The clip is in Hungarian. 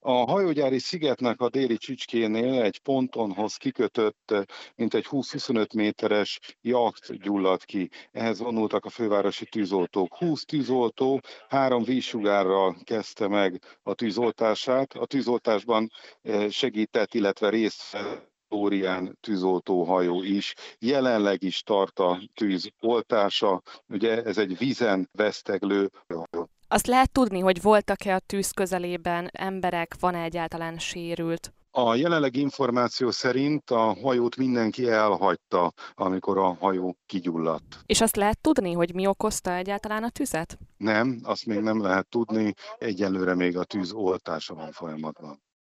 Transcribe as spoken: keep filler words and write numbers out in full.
A hajógyári szigetnek a déli csücskénél egy pontonhoz kikötött mintegy húsz-huszonöt méteres jacht gyulladt ki. Ehhez vonultak a fővárosi tűzoltók. húsz tűzoltó három vízsugárral kezdte meg a tűzoltását. A tűzoltásban eh, segített, illetve részt vett Órián tűzoltóhajó is. Jelenleg is tart a tűz oltása. Ugye ez egy vízen veszteglő hajó. Azt lehet tudni, hogy voltak-e a tűz közelében emberek, van-e egyáltalán sérült? A jelenlegi információ szerint a hajót mindenki elhagyta, amikor a hajó kigyulladt. És azt lehet tudni, hogy mi okozta egyáltalán a tüzet? Nem, azt még nem lehet tudni, egyelőre még a tűz oltása van folyamatban.